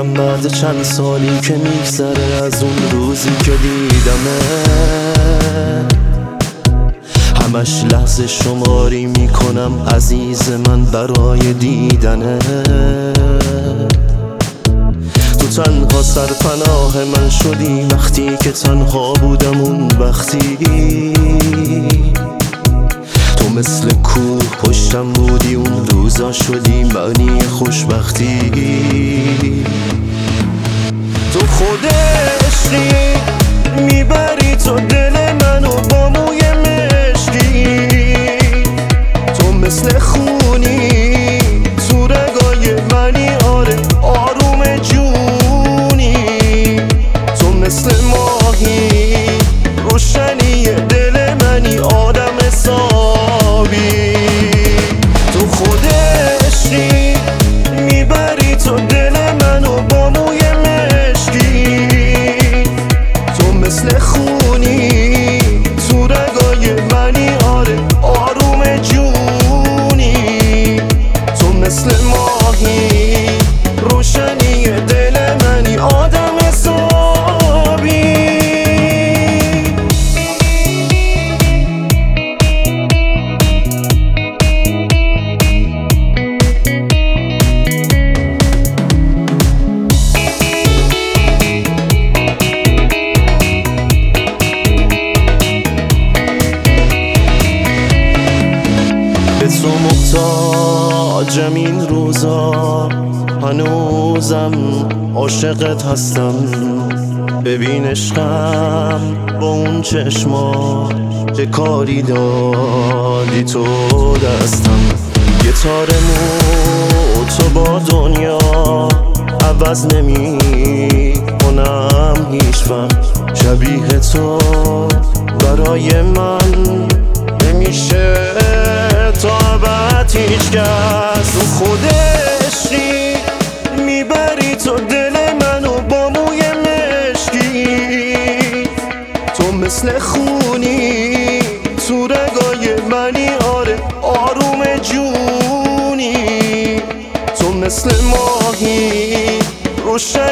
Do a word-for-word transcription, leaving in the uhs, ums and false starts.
میکنم بعد چند سالی که میگذره از اون روزی که دیدمه. همش لحظه شماری میکنم عزیز من برای دیدنه. تو تنها سرپناه من شدی وقتی که تنها بودم اون وقتی. تو مثل کوه پشتم بودی اون روزا شدی معنی خوشبختی. تو خود عشقی میبری تو دل منو با موی مشکی. تو مثل خونی تو رگای منی آره آروم جونی. تو مثل ماهی روشنی دل منی آدم حسابی. تو خود عشقی میبری تو دل منو با موی مشکی. تو مثل خونی تو رگای منی آره آروم جونی. تو مثل ماهی روشنی دل منی آدم حسابی. به تو محتاجم این روزا هنوزم عاشقت هستم. ببین عشقم با اون چشما چه کاری دادی تو دستم. یه تارمو تو با دنیا عوض نمی کنم هیچ وقت. شبیه تو برای من نمیشه تا ابد هیچ کس. تو خود عشقی میبری تو دل منو با موی مشکی. تو مثل خونی تو رگای منی آره آروم جونی. تو مثل ماهی روشن